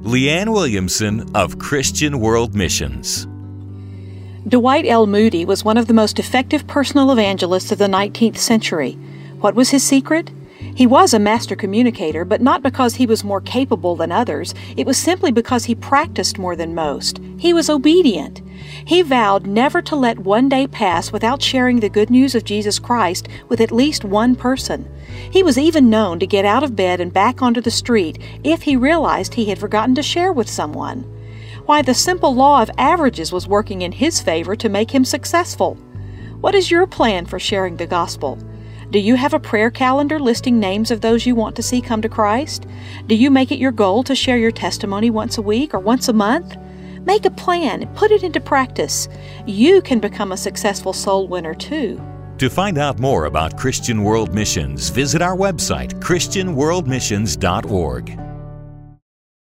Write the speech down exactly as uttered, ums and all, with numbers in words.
Leanne Williamson of Christian World Missions. Dwight L. Moody was one of the most effective personal evangelists of the nineteenth century. What was his secret? He was a master communicator, but not because he was more capable than others. It was simply because he practiced more than most. He was obedient. He vowed never to let one day pass without sharing the good news of Jesus Christ with at least one person. He was even known to get out of bed and back onto the street if he realized he had forgotten to share with someone. Why, the simple law of averages was working in his favor to make him successful. What is your plan for sharing the gospel? Do you have a prayer calendar listing names of those you want to see come to Christ? Do you make it your goal to share your testimony once a week or once a month? Make a plan and put it into practice. You can become a successful soul winner too. To find out more about Christian World Missions, visit our website, christian world missions dot org.